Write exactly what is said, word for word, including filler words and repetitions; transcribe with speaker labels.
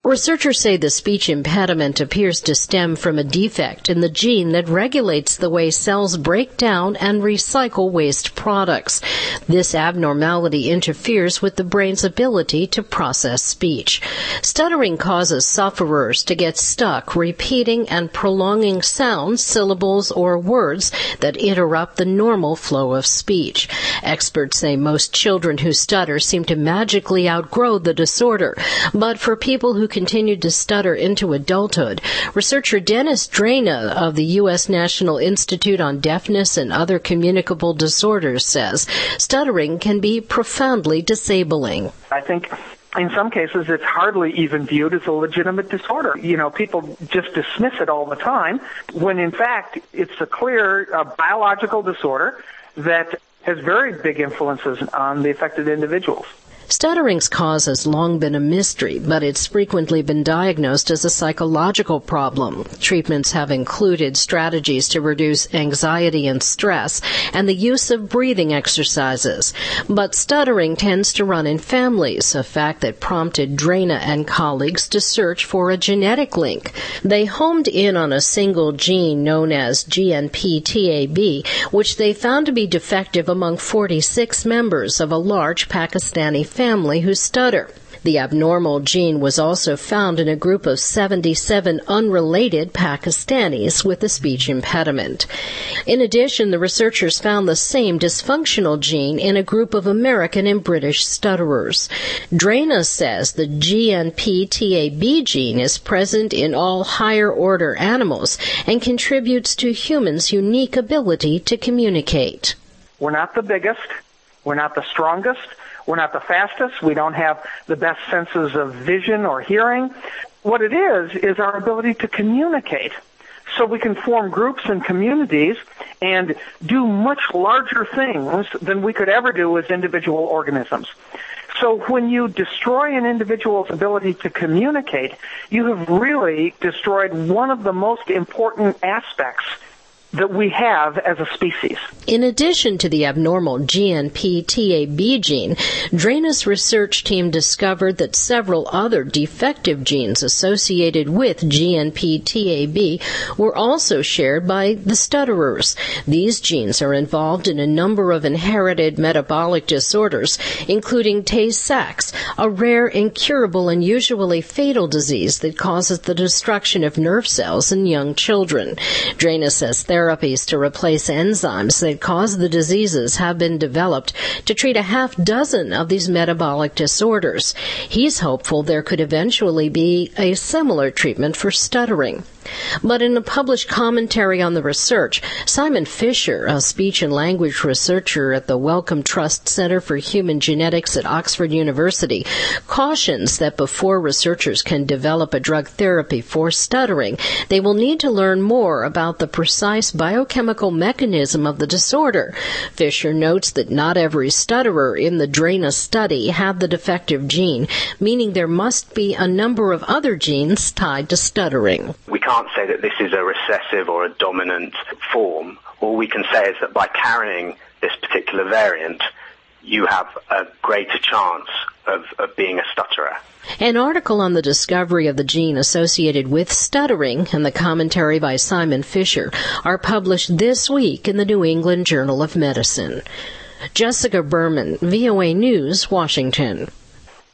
Speaker 1: Researchers say the speech impediment appears to stem from a defect in the gene that regulates the way cells break down and recycle waste products. This abnormality interferes with the brain's ability to process speech. Stuttering causes sufferers to get stuck repeating and prolonging sounds, syllables, or words that interrupt the normal flow of speech. Experts say most children who stutter seem to magically outgrow the disorder, but for people who continued to stutter into adulthood, researcher Dennis Drana of the U S National Institute on Deafness and Other Communicable Disorders says stuttering can be profoundly disabling.
Speaker 2: I think in some cases it's hardly even viewed as a legitimate disorder. You know, people just dismiss it all the time, when in fact it's a clear uh, biological disorder that has very big influences on the affected individuals.
Speaker 1: Stuttering's cause has long been a mystery, but it's frequently been diagnosed as a psychological problem. Treatments have included strategies to reduce anxiety and stress and the use of breathing exercises. But stuttering tends to run in families, a fact that prompted Drana and colleagues to search for a genetic link. They homed in on a single gene known as G N P T A B, which they found to be defective among forty-six members of a large Pakistani family. family who stutter. The abnormal gene was also found in a group of seventy-seven unrelated Pakistanis with a speech impediment. In addition, the researchers found the same dysfunctional gene in a group of American and British stutterers. Drana says the G N P T A B gene is present in all higher-order animals and contributes to humans' unique ability to communicate.
Speaker 2: We're not the biggest. We're not the strongest. We're not the fastest. We don't have the best senses of vision or hearing. What it is, is our ability to communicate. So we can form groups and communities and do much larger things than we could ever do as individual organisms. So when you destroy an individual's ability to communicate, you have really destroyed one of the most important aspects that we have as a species.
Speaker 1: In addition to the abnormal G N P T A B gene, Drana's research team discovered that several other defective genes associated with G N P T A B were also shared by the stutterers. These genes are involved in a number of inherited metabolic disorders, including Tay-Sachs, a rare, incurable, and usually fatal disease that causes the destruction of nerve cells in young children. Drana says therapies to replace enzymes that cause the diseases have been developed to treat a half dozen of these metabolic disorders. He's hopeful there could eventually be a similar treatment for stuttering. But in a published commentary on the research, Simon Fisher, a speech and language researcher at the Wellcome Trust Center for Human Genetics at Oxford University, cautions that before researchers can develop a drug therapy for stuttering, they will need to learn more about the precise biochemical mechanism of the disorder. Fisher notes that not every stutterer in the Drana study had the defective gene, meaning there must be a number of other genes tied to stuttering.
Speaker 3: We can't say that this is a recessive or a dominant form. All we can say is that by carrying this particular variant, you have a greater chance of, of being a stutterer.
Speaker 1: An article on the discovery of the gene associated with stuttering and the commentary by Simon Fisher are published this week in the New England Journal of Medicine. Jessica Berman, V O A News, Washington.